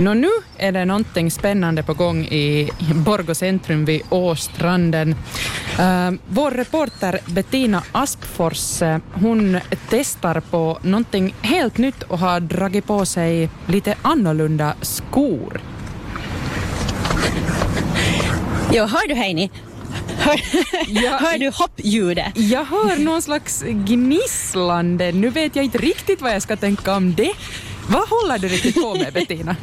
Nu är det någonting spännande på gång i Borgå centrum vid Åstranden. Vår reporter Bettina Aspfors, hon testar på någonting helt nytt och har dragit på sig lite annorlunda skor. Jo, hör du Heini? Hör du hoppljudet? Jag hör någon slags gnisslande. Nu vet jag inte riktigt vad jag ska tänka om det. Vad håller du riktigt på med, Bettina?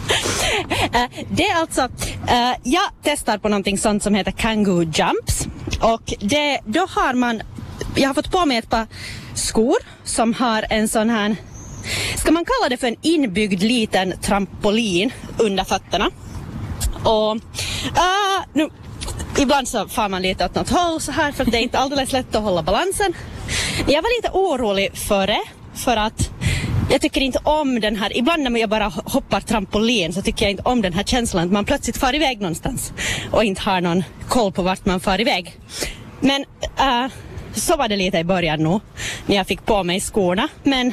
Det är alltså, jag testar på någonting sånt som heter Kangoo Jumps. Och då har jag har fått på mig ett par skor som har en sån här, ska man kalla det för en inbyggd liten trampolin under fötterna. Och nu, ibland så far man lite åt något håll så här för att det är inte alldeles lätt att hålla balansen. Jag var lite orolig för att jag tycker inte om den här, ibland när jag bara hoppar trampolin så tycker jag inte om den här känslan att man plötsligt far iväg någonstans och inte har någon koll på vart man far iväg. Men så var det lite i början nu när jag fick på mig skorna, men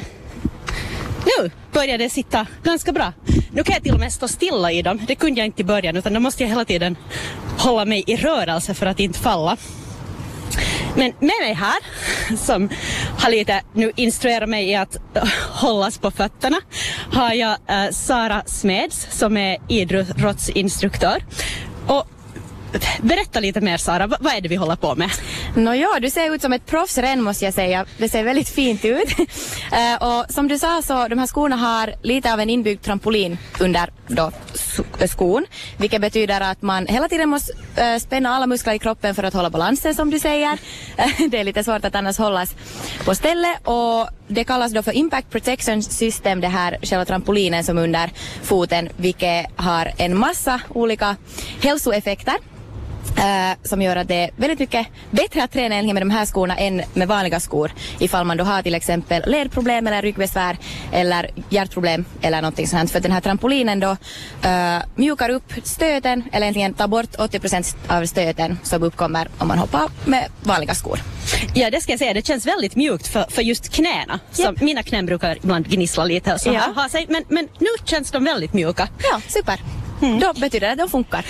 nu började det sitta ganska bra. Nu kan jag till och med stå stilla i dem, det kunde jag inte i början utan då måste jag hela tiden hålla mig i rörelse för att inte falla. Men med mig här, som har lite nu instruerat mig i att hållas på fötterna, har jag Sara Smeds som är idrottsinstruktör. Och berätta lite mer, Sara, vad är det vi håller på med? Du ser ut som ett proffs redan, måste jag säga. Det ser väldigt fint ut. Och som du sa så de här skorna har lite av en inbyggd trampolin under då skon. Vilket betyder att man hela tiden måste spänna alla muskler i kroppen för att hålla balansen, som du säger. Det är lite svårt att annars hållas på stället. Och det kallas då för Impact Protection System, det här själva trampolinen som under foten, vilket har en massa olika hälsoeffekter. Som gör att det är väldigt mycket bättre att träna med de här skorna än med vanliga skor ifall man då har till exempel ledproblem eller ryggbesvär eller hjärtproblem eller någonting sånt. För den här trampolinen då mjukar upp stöten eller egentligen tar bort 80% av stöten som uppkommer om man hoppar med vanliga skor. Ja, det ska jag säga, det känns väldigt mjukt för just knäna. Yep. Mina knän brukar ibland gnissla lite och så här, ha sig, men nu känns de väldigt mjuka. Ja, super. Då betyder det att de funkar.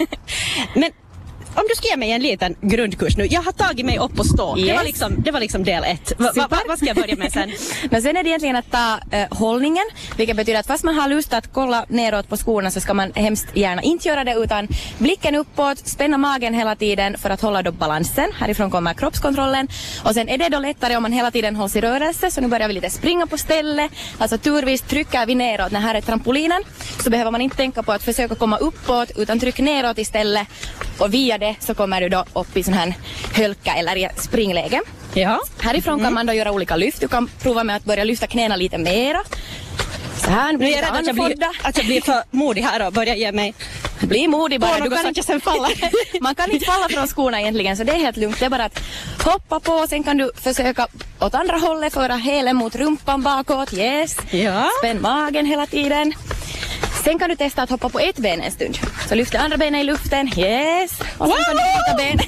Men om du ska ge mig en liten grundkurs nu. Jag har tagit mig upp och stå. Yes. Det var liksom del 1. Vad ska jag börja med sen? Men sen är det egentligen att ta hållningen. Vilket betyder att fast man har lust att kolla neråt på skorna så ska man hemskt gärna inte göra det, utan blicken uppåt, spänna magen hela tiden för att hålla då balansen. Härifrån kommer kroppskontrollen. Och sen är det då lättare om man hela tiden hålls i rörelse. Så nu börjar vi lite springa på stället. Alltså turvis trycker vi neråt. När här är trampolinen så behöver man inte tänka på att försöka komma uppåt, utan tryck neråt istället. Och via det så kommer du då upp i sån här hölka eller i springläge. Ja. Härifrån kan man då göra olika lyft. Du kan prova med att börja lyfta knäna lite mera. Så här, nu är jag rädd att jag blir för modig här och börjar ge mig. Bli modig bara. Du kan inte sen falla. Man kan inte falla från skorna egentligen, så det är helt lugnt. Det är bara att hoppa på, sen kan du försöka åt andra hållet, föra hälen mot rumpan bakåt. Yes. Ja. Spänn magen hela tiden. Sen kan du testa att hoppa på ett ben en stund. Så lyfter andra benen i luften. Yes. Och sen kan du byta ben.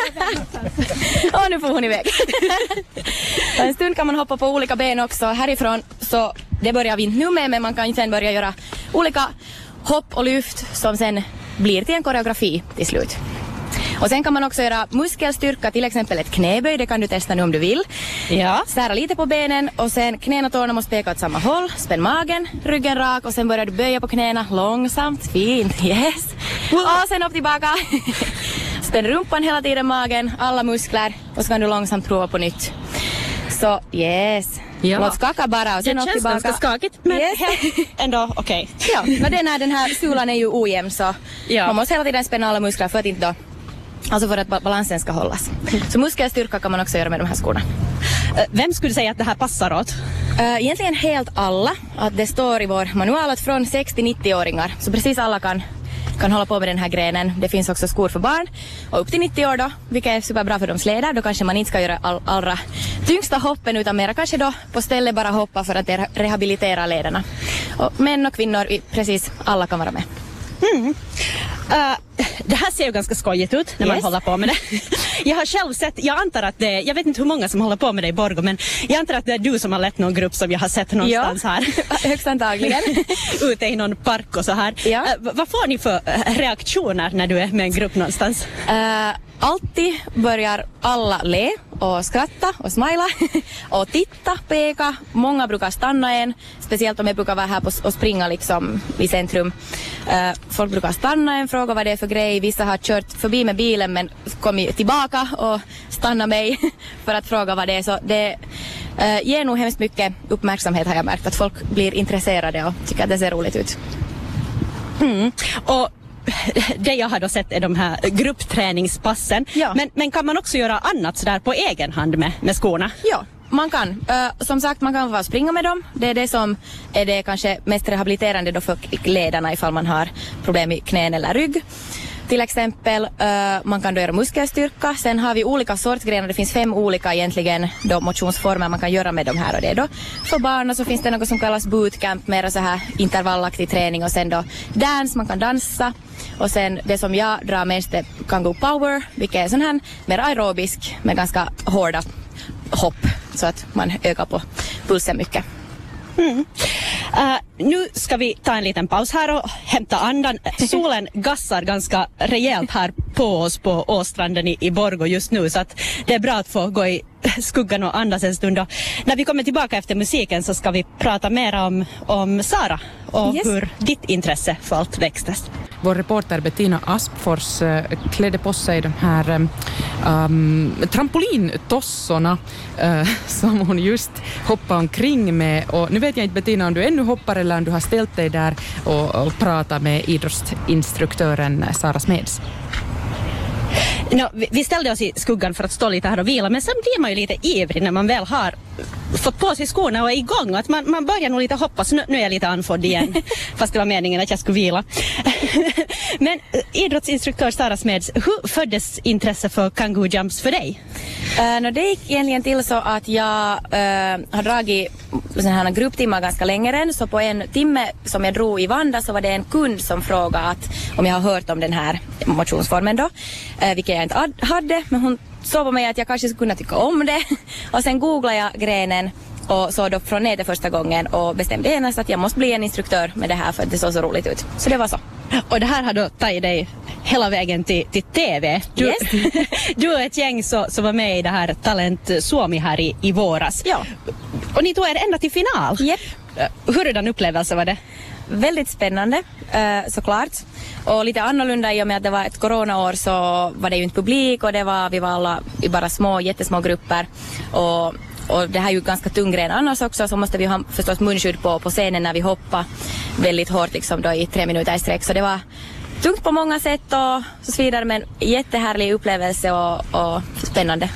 Och nu får hon iväg. Och en stund kan man hoppa på olika ben också. Härifrån så det börjar vi inte nu med, men man kan sen börja göra olika hopp och lyft som sen blir till en koreografi till slut. Och sen kan man också göra muskelstyrka, till exempel ett knäböj, det kan du testa nu om du vill. Ja. Sära lite på benen och sen knäna och tårna måste peka åt samma håll. Spänn magen, ryggen rak och sen börjar du böja på knäna långsamt, fint, yes. Och sen upp tillbaka. Spänn rumpan hela tiden, magen, alla muskler och så kan du långsamt prova på nytt. Så yes. Ja. Låt skaka bara och sen upp tillbaka. Det känns ganska skakigt, men yes. Ändå okej. Ja, men den här sulan är ju ojämn så man måste hela tiden spänna alla muskler för att inte då, alltså för att balansen ska hållas. Så muskelstyrka kan man också göra med de här skorna. Vem skulle säga att det här passar åt? Egentligen helt alla. Att det står i vår manual att från 60-90-åringar. Så precis alla kan hålla på med den här grenen. Det finns också skor för barn. Och upp till 90 år då, vilket är superbra för de släder. Då kanske man inte ska göra allra tyngsta hoppen utan mera kanske då på stället bara hoppa för att rehabilitera lederna. Och män och kvinnor, precis alla kan vara med. det här ser ju ganska skojigt ut när man håller på med det. Jag har själv sett, jag antar att det, jag vet inte hur många som håller på med det i Borgå, men jag antar att det är du som har lett någon grupp som jag har sett någonstans här. Högst antagligen. Ute i någon park och så här. Ja. Vad får ni för reaktioner när du är med en grupp någonstans? Alltid börjar alla le och skratta och smila och titta, peka. Många brukar stanna en, speciellt om jag brukar vara här och springa liksom i centrum. Folk brukar stanna en, fråga vad det är för grej. Vissa har kört förbi med bilen men kommit tillbaka och stannar mig för att fråga vad det är. Så det ger nog hemskt mycket uppmärksamhet, har jag märkt. Att folk blir intresserade och tycker att det ser roligt ut. Och det jag har då sett är de här gruppträningspassen. Ja. Men kan man också göra annat sådär på egen hand med skorna? Ja, man kan. Som sagt, man kan vara springa med dem. Det är det som är det kanske mest rehabiliterande då för ledarna ifall man har problem i knän eller rygg. Till exempel, man kan då göra muskelstyrka. Sen har vi olika sortgrenar. Det finns 5 olika egentligen då motionsformer man kan göra med de här. Och det då. För barn så finns det något som kallas bootcamp, mer så här intervallaktig träning. Och sen då dance, man kan dansa. Och sen det som jag drar mest är Kangoo Power, vilket är sån här mer aerobisk med ganska hårda hopp. Så att man ökar på pulsen mycket. Nu ska vi ta en liten paus här och hämta andan. Solen gassar ganska rejält här på oss på Åstranden i Borgå just nu, så att det är bra att få gå i skuggan och andas en stund. Och när vi kommer tillbaka efter musiken så ska vi prata mer om Sara och hur ditt intresse för allt växtes. Vår reporter Bettina Aspfors klädde på sig de här trampolintossorna som hon just hoppade omkring med. Och nu vet jag inte, Bettina, om du ännu hoppar eller om du har ställt dig där och pratat med idrottsinstruktören Sara Smeds. Vi ställde oss i skuggan för att stå lite här och vila, men sen blir man ju lite ivrig när man väl har fått på sig skorna och är igång. Att man börjar nog lite hoppas. Nu är jag lite andfådd igen, fast det var meningen att jag skulle vila. Men idrottsinstruktör Sara Smeds, hur föddes intresse för Kangoo Jumps för dig? Det gick egentligen till så att jag har dragit sådana här grupptimmar ganska länge än. Så på en timme som jag drog i Vanda så var det en kund som frågade om jag har hört om den här motionsformen då. Vilket jag inte hade, men hon såg på mig att jag kanske skulle kunna tycka om det. Och sen googlade jag grenen och såg då från nätet första gången och bestämde genast att jag måste bli en instruktör med det här för att det såg så roligt ut. Så det var så. Och det här har då tagit dig hela vägen till TV. Du och ett gäng som var med i det här Talent Suomi här i våras. Ja. Och ni tog er ända till final. Yep. Hurdan upplevelse var det? Väldigt spännande, såklart. Och lite annorlunda i och med att det var ett coronaår så var det ju inte publik och vi var alla i bara jättesmå grupper. Och det här är ju ganska tung gren annars också, så måste vi ha förstås munskydd på scenen när vi hoppar väldigt hårt liksom då i 3 minuter i sträck. Så det var tungt på många sätt och så vidare, men jättehärlig upplevelse och spännande.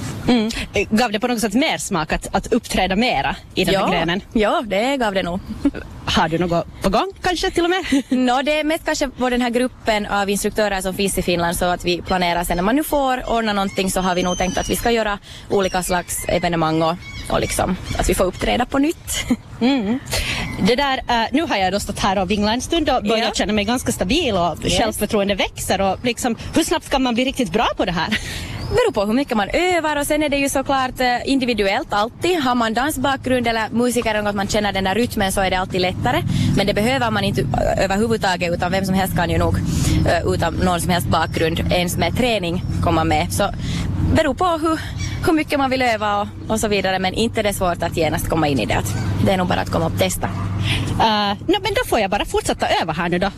Gav det på något sätt mer smak att uppträda mera i den här grenen? Ja, det gav det nog. Har du något på gång kanske till och med? Det är mest kanske på den här gruppen av instruktörer som finns i Finland, så att vi planerar sen när man nu får ordna någonting så har vi nog tänkt att vi ska göra olika slags evenemang och liksom att vi får uppträda på nytt. Det där, nu har jag då stått här och vinglat en stund och börjat känna mig ganska stabil och självförtroende växer och liksom, hur snabbt kan man bli riktigt bra på det här? Beror på hur mycket man övar och sen är det ju såklart individuellt alltid. Har man dansbakgrund eller musiker och att man känner den där rytmen så är det alltid lättare. Men det behöver man inte överhuvudtaget, utan vem som helst kan ju nog utan någon som helst bakgrund ens med träning komma med. Så beror på hur mycket man vill öva och så vidare, men inte det är svårt att genast komma in i det. Det är nog bara att komma och testa. Men då får jag bara fortsätta öva här nu då.